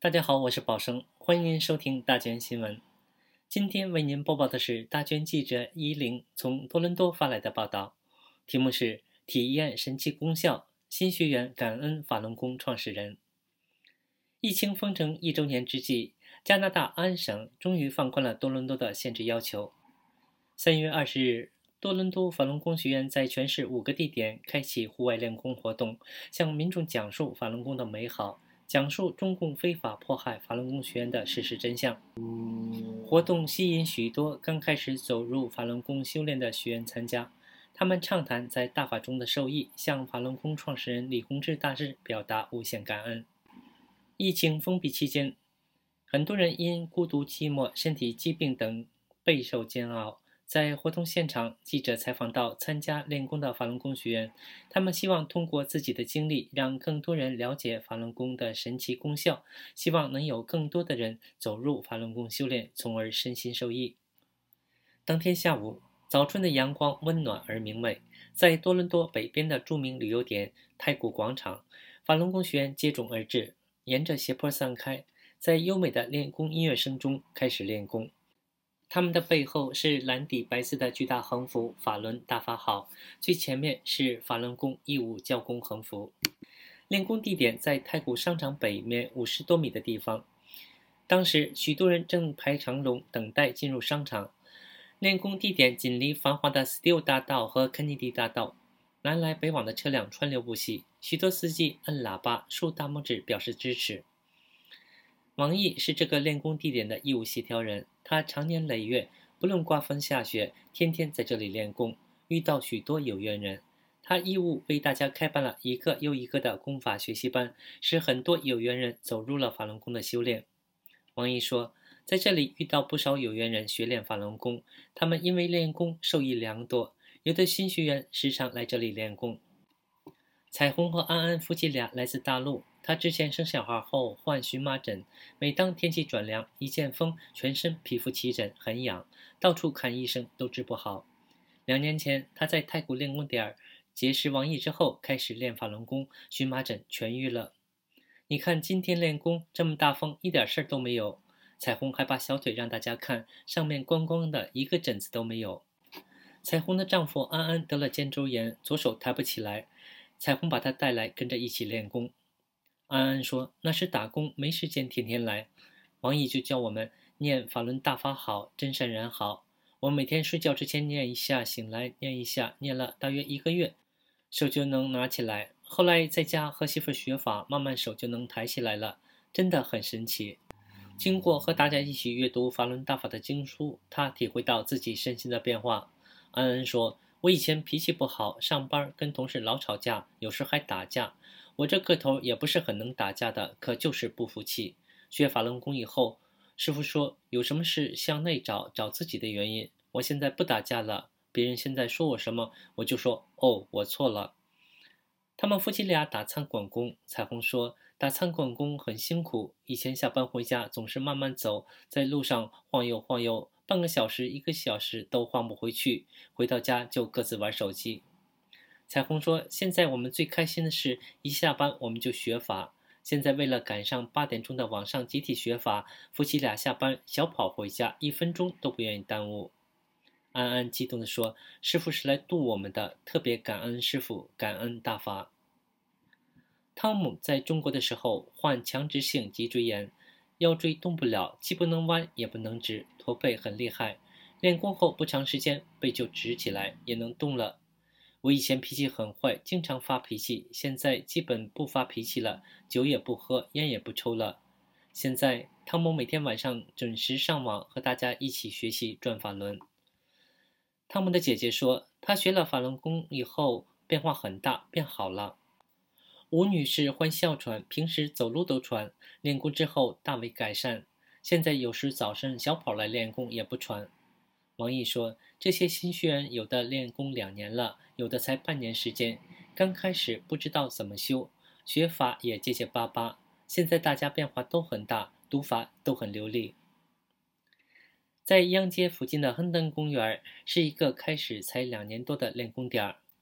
大家好，我是宝生，欢迎您收听大卷新闻。今天为您播报的是大卷记者依林从多伦多发来的报道，题目是体验神奇功效，新学员感恩法轮功创始人。疫情封城1周年之际，加拿大安省终于放宽了多伦多的限制要求。3月20日，多伦多法轮功学院在全市5个地点开启户外练功活动，向民众讲述法轮功的美好，讲述中共非法迫害法轮功学员的事实真相。活动吸引许多刚开始走入法轮功修炼的学员参加，他们畅谈在大法中的受益，向法轮功创始人李洪志大师表达无限感恩。疫情封闭期间，很多人因孤独寂寞、身体疾病等备受煎熬。在活动现场，记者采访到参加练功的法轮功学员，他们希望通过自己的经历，让更多人了解法轮功的神奇功效，希望能有更多的人走入法轮功修炼，从而身心受益。当天下午，早春的阳光温暖而明媚，在多伦多北边的著名旅游点太古广场，法轮功学员接踵而至，沿着斜坡散开，在优美的练功音乐声中开始练功。他们的背后是蓝底白字的巨大横幅“法轮大法好”，最前面是法轮功义务教功横幅。练功地点在太古商场北面50多米的地方。当时许多人正排长龙等待进入商场。练功地点紧离繁华的 Steele 大道和肯尼迪大道，南来北往的车辆川流不息，许多司机摁喇叭竖大拇指表示支持。王毅是这个练功地点的义务协调人，他长年累月，不论刮风下雪，天天在这里练功，遇到许多有缘人。他义务为大家开办了一个又一个的功法学习班，使很多有缘人走入了法轮功的修炼。王毅说，在这里遇到不少有缘人学练法轮功，他们因为练功受益良多，有的新学员时常来这里练功。彩虹和安安夫妻俩来自大陆，她之前生小孩后患荨麻疹，每当天气转凉，一见风，全身皮肤起疹，很痒，到处看医生都治不好。2年前，她在太古练功点结识王毅之后，开始练法轮功，荨麻疹痊愈了。你看今天练功，这么大风，一点事儿都没有。彩虹还把小腿让大家看，上面光光的，一个疹子都没有。彩虹的丈夫安安得了肩周炎，左手抬不起来，彩虹把他带来跟着一起练功。安安说，那是打工，没时间天天来。王毅就教我们念法轮大法好，真善人好。我每天睡觉之前念一下，醒来念一下，念了大约1个月，手就能拿起来。后来在家和媳妇学法，慢慢手就能抬起来了，真的很神奇。经过和大家一起阅读法轮大法的经书，他体会到自己身心的变化。安安说，我以前脾气不好，上班跟同事老吵架，有时还打架。我这个头也不是很能打架的，可就是不服气。学法轮功以后，师父说有什么事向内找，找自己的原因。我现在不打架了，别人现在说我什么，我就说哦，我错了。他们夫妻俩打餐馆工，彩虹说打餐馆工很辛苦，以前下班回家总是慢慢走，在路上晃悠晃悠，半个小时1个小时都晃不回去，回到家就各自玩手机。彩虹说，现在我们最开心的是一下班我们就学法，现在为了赶上8点钟的网上集体学法，夫妻俩下班小跑回家，1分钟都不愿意耽误。安安激动地说，师父是来渡我们的，特别感恩师父，感恩大法。汤姆在中国的时候患强直性脊椎炎，腰椎动不了，既不能弯也不能直，驼背很厉害。练功后不长时间背就直起来，也能动了。我以前脾气很坏，经常发脾气，现在基本不发脾气了，酒也不喝，烟也不抽了。现在汤姆每天晚上准时上网，和大家一起学习转法轮。汤姆的姐姐说，她学了法轮功以后变化很大，变好了。吴女士患哮喘，平时走路都喘，练功之后大为改善，现在有时早晨小跑来练功也不喘。王毅说，这些新学员有的练功2年了，有的才半年时间，刚开始不知道怎么修，学法也结结巴巴，现在大家变化都很大，读法都很流利。在央街附近的亨登公园是一个开始才2年多的练功点。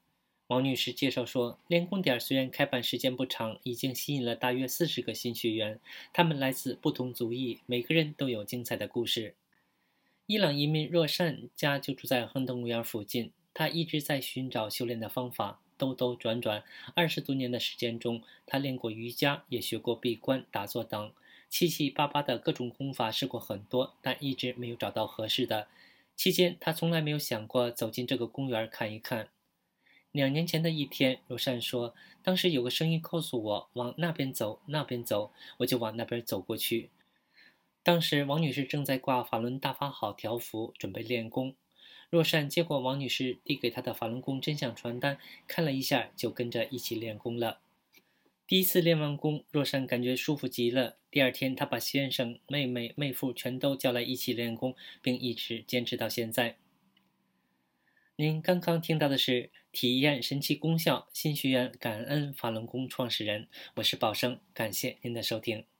王女士介绍说，练功点虽然开办时间不长，已经吸引了大约40个新学员，他们来自不同族裔，每个人都有精彩的故事。伊朗移民若善家就住在亨登公园附近，他一直在寻找修炼的方法，兜兜转转20多年的时间中，他练过瑜伽，也学过闭关、打坐等，七七八八的各种功法试过很多，但一直没有找到合适的。期间，他从来没有想过走进这个公园看一看。2年前的一天，若善说，当时有个声音告诉我往那边走，那边走，我就往那边走过去。当时王女士正在挂法轮大法好条幅，准备练功。若善接过王女士递给她的法轮功真相传单，看了一下，就跟着一起练功了。第一次练完功，若善感觉舒服极了。第二天，她把先生、妹妹、妹夫全都叫来一起练功，并一直坚持到现在。您刚刚听到的是体验神奇功效新学员感恩法轮功创始人，我是宝生，感谢您的收听。